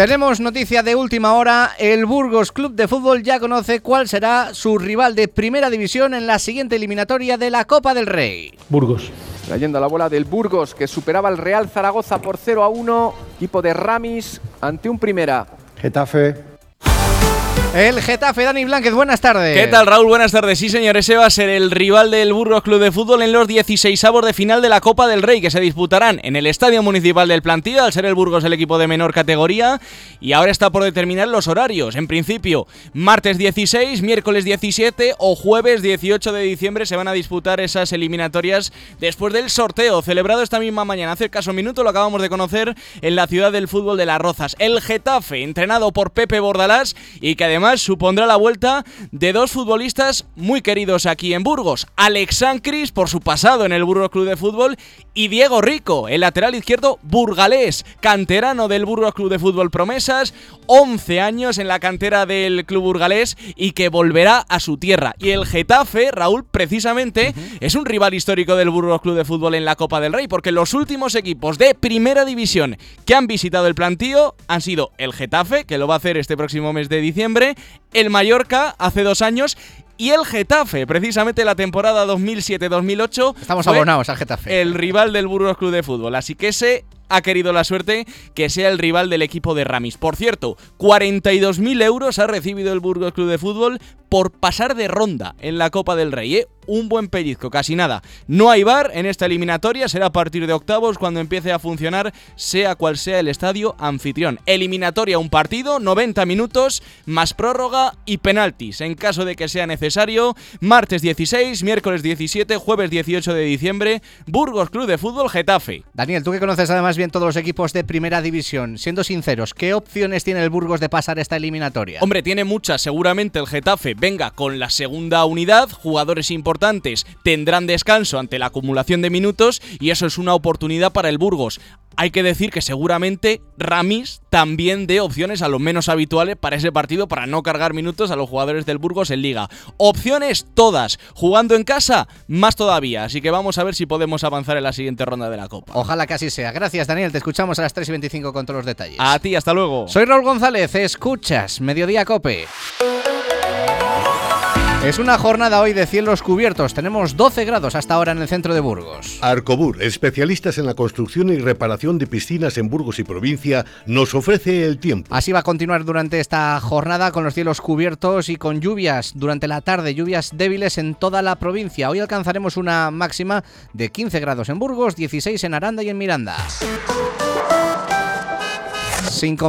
Tenemos noticia de última hora. El Burgos Club de Fútbol ya conoce cuál será su rival de primera división en la siguiente eliminatoria de la Copa del Rey. Burgos. Trayendo la bola del Burgos, que superaba al Real Zaragoza por 0-1. Equipo de Ramis ante un Primera. Getafe. El Getafe, Dani Blánquez, buenas tardes. ¿Qué tal, Raúl? Buenas tardes. Sí, señor, ese va a ser el rival del Burgos Club de Fútbol en los 16avos de final de la Copa del Rey, que se disputarán en el Estadio Municipal del Plantío, al ser el Burgos el equipo de menor categoría, y ahora está por determinar los horarios. En principio, martes 16, miércoles 17 o jueves 18 de diciembre se van a disputar esas eliminatorias después del sorteo celebrado esta misma mañana. Hace escaso minuto lo acabamos de conocer en la ciudad del fútbol de Las Rozas. El Getafe, entrenado por Pepe Bordalás, y que además supondrá la vuelta de dos futbolistas muy queridos aquí en Burgos: Alex Sancris, por su pasado en el Burgos Club de Fútbol, y Diego Rico, el lateral izquierdo burgalés, canterano del Burgos Club de Fútbol promesas, 11 años en la cantera del club burgalés y que volverá a su tierra. Y el Getafe, Raúl, precisamente es un rival histórico del Burgos Club de Fútbol en la Copa del Rey, porque los últimos equipos de primera división que han visitado el Plantío han sido el Getafe, que lo va a hacer este próximo mes de diciembre, el Mallorca hace 2 años y el Getafe, precisamente la temporada 2007-2008. Estamos abonados al Getafe. El rival del Burgos Club de Fútbol, así que ese ha querido la suerte que sea el rival del equipo de Ramis. Por cierto, 42.000 euros ha recibido el Burgos Club de Fútbol por pasar de ronda en la Copa del Rey, ¿eh? Un buen pellizco, casi nada. No hay VAR en esta eliminatoria, será a partir de octavos cuando empiece a funcionar, sea cual sea el estadio anfitrión. Eliminatoria, un partido, 90 minutos, más prórroga y penaltis, en caso de que sea necesario. Martes 16, miércoles 17, jueves 18 de diciembre, Burgos Club de Fútbol Getafe. Daniel, tú que conoces además bien todos los equipos de primera división, siendo sinceros, ¿qué opciones tiene el Burgos de pasar esta eliminatoria? Hombre, tiene muchas. Seguramente el Getafe venga con la segunda unidad, jugadores importantes tendrán descanso ante la acumulación de minutos y eso es una oportunidad para el Burgos. Hay que decir que seguramente Ramis también dé opciones a los menos habituales para ese partido, para no cargar minutos a los jugadores del Burgos en Liga. Opciones todas. Jugando en casa, más todavía. Así que vamos a ver si podemos avanzar en la siguiente ronda de la Copa. Ojalá que así sea. Gracias, Daniel. Te escuchamos a las 3:25 con todos los detalles. A ti, hasta luego. Soy Raúl González. Escuchas Mediodía Cope. Es una jornada hoy de cielos cubiertos. Tenemos 12 grados hasta ahora en el centro de Burgos. Arcobur, especialistas en la construcción y reparación de piscinas en Burgos y provincia, nos ofrece el tiempo. Así va a continuar durante esta jornada con los cielos cubiertos y con lluvias durante la tarde, lluvias débiles en toda la provincia. Hoy alcanzaremos una máxima de 15 grados en Burgos, 16 en Aranda y en Miranda. Sin